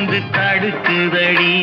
வந்து தடுக்குதடி.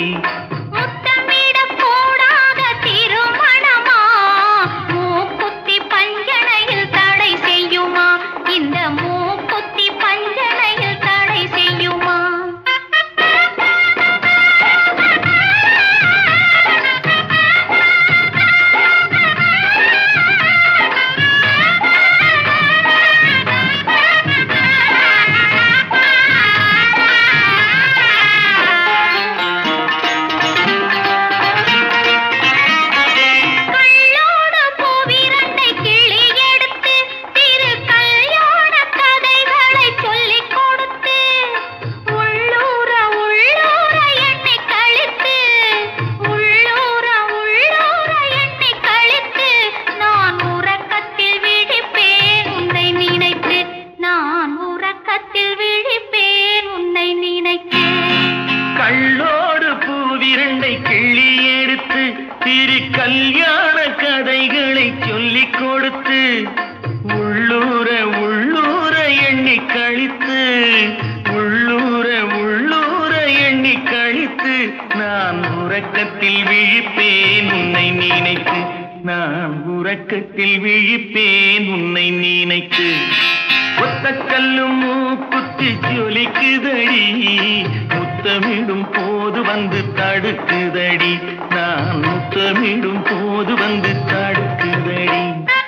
கள்ளோடு பூவிரண்டை கிள்ளி எடுத்து திரு கல்யாண கதைகளை சொல்லிக் கொடுத்து உள்ளூர உள்ளூர எண்ணி கழித்து உள்ளூர உள்ளூர எண்ணி கழித்து நான் உறக்கத்தில் விழிப்பேன் உன்னை நினைத்து. நான் உறக்கத்தில் விழிப்பேன் உன்னை நினைத்து. ஒத்த கல்லும் மூக்குத்தி ஜொலிக்குதடி, முத்தமிடும் போது வந்து தடுக்குதடி. நான் முத்தமிடும் போது வந்து தடுக்குதடி.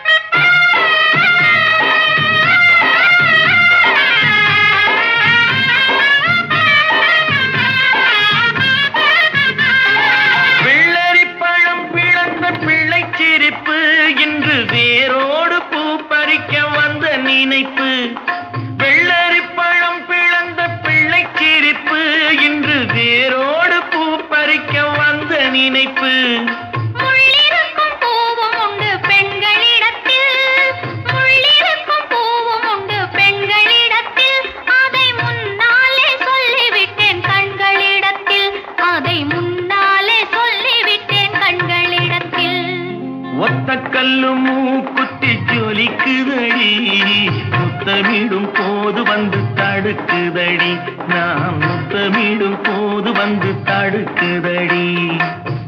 வெள்ளரி பழம் பிளந்த பிள்ளை சிரிப்பு இன்று வேரோடு பூ பறிக்க வந்த நினைப்பு. வெள்ளரி பழம் பிளந்த பிள்ளை சிரிப்பு இன்று வேரோடு பூ பறிக்க வந்த நினைப்பு. முள்ளிருக்கும் பூவும் உண்டு பெண்களிடத்தில், முள்ளிருக்கும் பூவும் உண்டு பெண்களிடத்தில். அதை முன்னாலே சொல்லிவிட்டேன் கண்களிடத்தில், அதை முன்னாலே சொல்லிவிட்டேன் கண்களிடத்தில். ஒத்த கல்லு மூக்குத்தி ஜொலிக்குதடி, முத்தமிடும் போது வந்து தடுக்குதடி. நான் முத்தமிடும் போது வந்து தடுக்குதடி.